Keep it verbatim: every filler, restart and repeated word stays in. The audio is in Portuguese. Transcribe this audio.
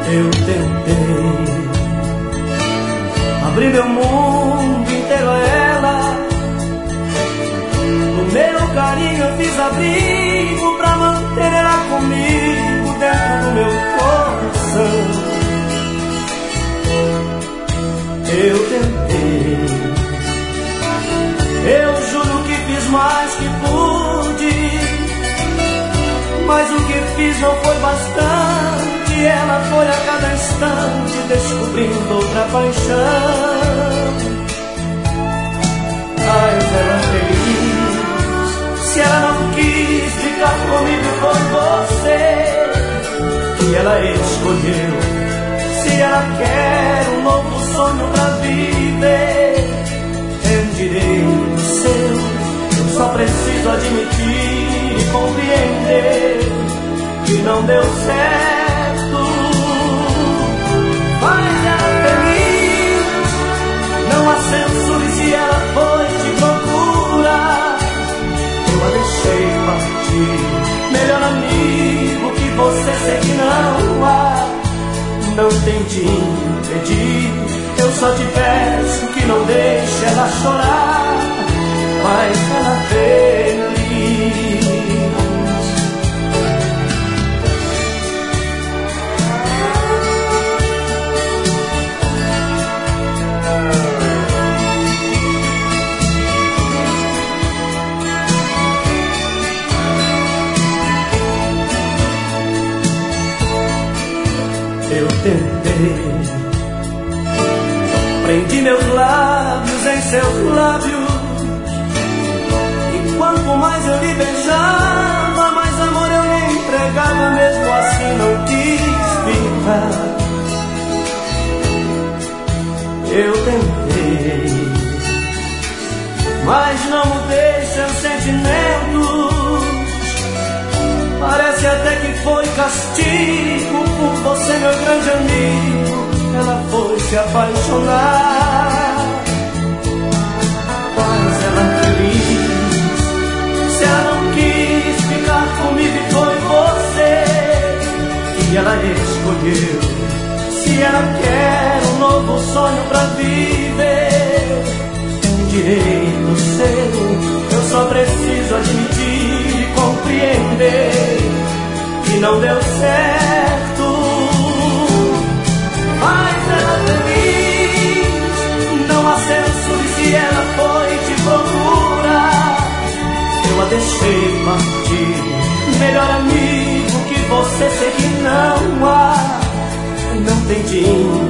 Eu tentei abrir meu mundo inteiro a ela. No meu carinho eu fiz abrigo pra manter ela comigo dentro do meu coração. Eu tentei, eu juro que fiz mais que pude, mas o que fiz não foi bastante. Ela foi a cada instante descobrindo outra paixão. Mas ela feliz, se ela não quis ficar comigo foi você que ela escolheu. Se ela quer um novo sonho pra viver, é um direito seu. Eu só preciso admitir e compreender que não deu certo. Mas ela feliz, não há censura se ela foi te procurar. Eu a deixei partir, melhor amigo que você sei que não há. Não tente impedir, eu só te peço que não deixe ela chorar. Mas ela feliz. Eu tentei, prendi meus lábios em seus lábios, e quanto mais eu lhe beijava, mais amor eu lhe entregava. Mesmo assim não quis ficar. Eu tentei, mas não mudei seus sentimentos. Parece até que foi castigo por você, meu grande amigo. Ela foi se apaixonar. Mas ela feliz, se ela não quis ficar comigo foi você que ela escolheu. Se ela quer um novo sonho pra viver, é um direito seu. Eu só preciso admitir e compreender que não deu certo. Mas ela feliz, não há censura se ela foi te procurar. Eu a deixei partir, melhor amigo que você sei que não há. Não tem de